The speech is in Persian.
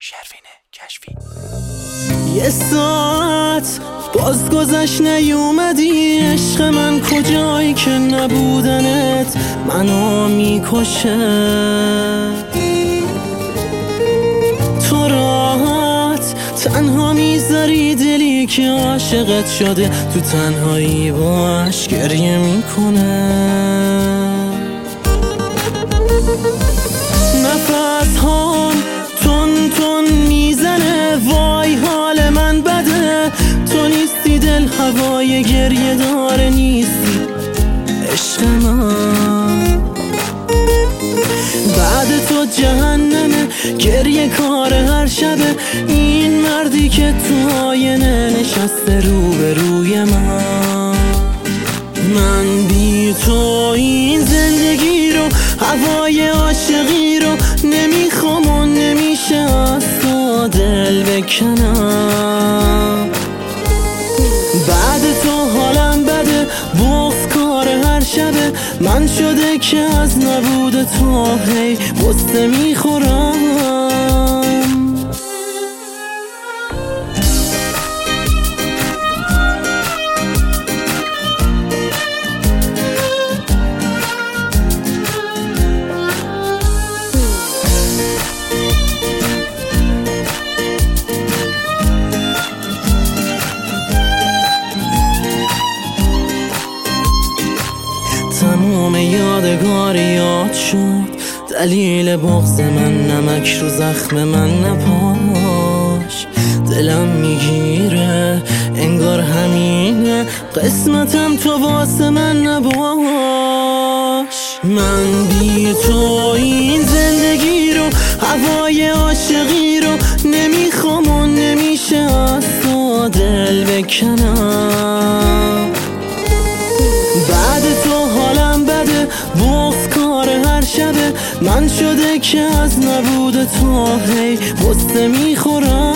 شروین کشفی. یه ساعت باز گذشت نیومدی، عشق من کجایی که نبودنت منو میکشه. تو راحت تنها میذاری دلی که عاشقت شده تو تنهایی باش گریه میکنه. نفس هام تون تون میزنه، وای حال من بده. تو نیستی دل هوای گریه داره، نیستی عشق من. بعد تو جهنمه، گریه کار هر شبه. این مردی که تو آینه نشسته روبروی من بی تو این زندگی رو، هوای عاشقی رو نمیخوام و نمیشه از تو دل بکنم. بعد تو حالم بده، بغض کار هر شبه. من شده که از نبود تو هی غصه میخورم. تموم یادگار یاد شد، دلیل بغض من نمک رو زخم من نپاش. دلم میگیره انگار همینه قسمتم، تو واسه من نباش. من بی تو این زندگی رو، هوای عاشقی رو نمیخوام و نمیشه از تو دل بکنم. بعد تو حالم بده، بغض کار هر شبه. من شده که از نبود تو هی غصه میخورم.